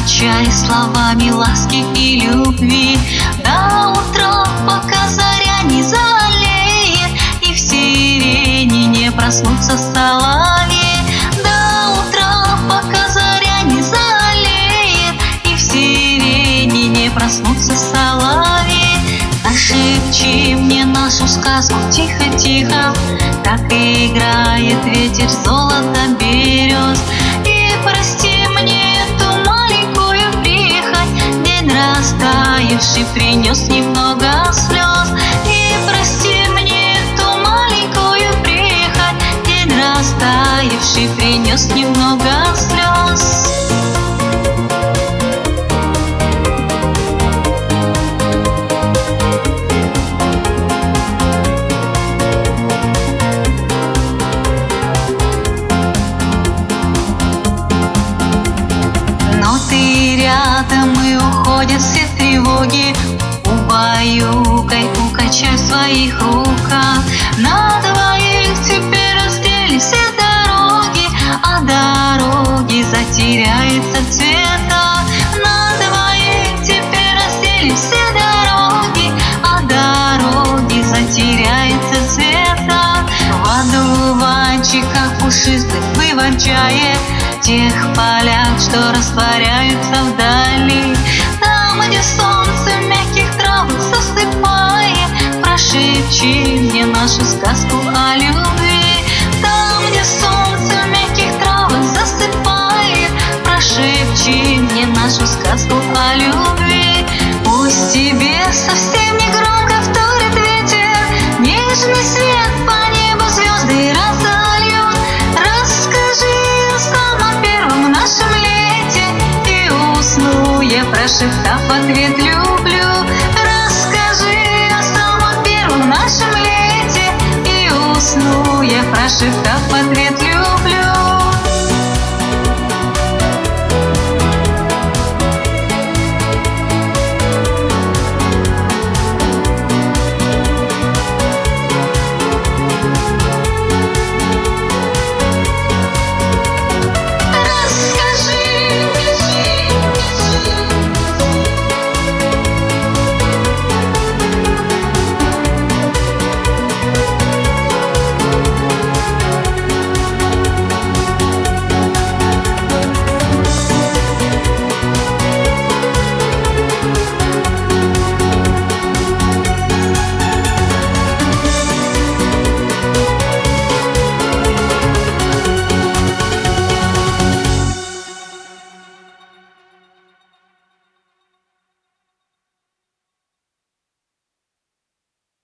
Качай словами ласки и любви до утра, пока заря не залеет и в сирене не проснутся соловьи. До утра, пока заря не залеет и в сирене не проснутся соловьи. Пошепчи мне нашу сказку тихо-тихо, как играет ветер золото берез. И прости мне эту маленькую прихоть, день растаявший принес немного слез. И прости мне эту маленькую прихоть, день растаявший принес немного слез. Рядом и уходят все тревоги, убаюкай, укачай в своих руках. На двоих теперь раздели все дороги, а дороги затеряются в цветах. На двоих теперь раздели все дороги, а дороги затеряются в цветах. В одуванчиках пушистых вывончает тех полях, что растворяются вдали. Там, где солнце в мягких травах засыпает, прошепчи мне нашу сказку о любви. Там, где солнце в мягких травах засыпает, прошепчи мне нашу сказку о любви. Пусть тебе совсем не громко вторит ветер, нежный свет по небу звезды разольют. Расскажи о самом первом нашем лете, и усну я, прошептав в ответ любовь.